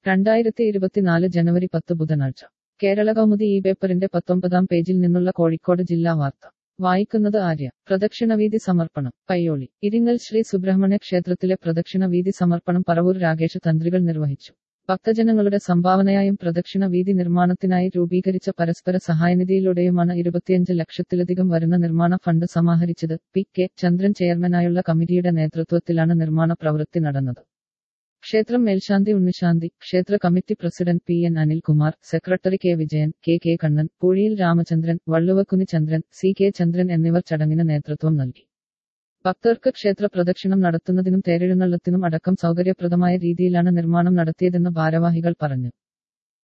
2024 ജനുവരി 10 ബുധനാഴ്ച കേരള കൗമുദി ഈ പേപ്പറിന്റെ 19-ാം പേജിൽ നിന്നുള്ള കോഴിക്കോട് ജില്ലാ വാർത്ത വായിക്കുന്നത് ആര്യ. പ്രദക്ഷിണവീഥി സമർപ്പണം പയ്യോളി. ഇരിങ്ങൽ ശ്രീ സുബ്രഹ്മണ്യ ക്ഷേത്രത്തിലെ പ്രദക്ഷിണവീഥി സമർപ്പണം പറവൂർ രാകേഷ് തന്ത്രികൾ നിർവഹിച്ചു. ഭക്തജനങ്ങളുടെ സംഭാവനയായും പ്രദക്ഷിണ വീഥി നിർമ്മാണത്തിനായി രൂപീകരിച്ച പരസ്പര സഹായനിധിയിലൂടെയുമാണ് 25 ലക്ഷത്തിലധികം വരുന്ന നിർമ്മാണ ഫണ്ട് സമാഹരിച്ചത്. പി കെ ചന്ദ്രൻ ചെയർമാനായുള്ള കമ്മിറ്റിയുടെ നേതൃത്വത്തിലാണ് നിർമ്മാണ പ്രവൃത്തി നടന്നത്. ക്ഷേത്രം മേൽശാന്തി ഉണ്ണിശാന്തി, ക്ഷേത്ര committee president P N Anilkumar, secretary K Vijayan, K K Kannan, പൂഴിയിൽ രാമചന്ദ്രൻ, വള്ളുവക്കുനി ചന്ദ്രൻ, സി കെ ചന്ദ്രൻ എന്നിവർ ചടങ്ങിന് നേതൃത്വം നൽകി. ഭക്തർക്ക് ക്ഷേത്ര പ്രദക്ഷിണം നടത്തുന്നതിനും തേരെഴുന്നള്ളത്തിനും അടക്കം സൗകര്യപ്രദമായ രീതിയിലാണ് നിർമ്മാണം നടത്തിയതെന്ന് ഭാരവാഹികൾ പറഞ്ഞു.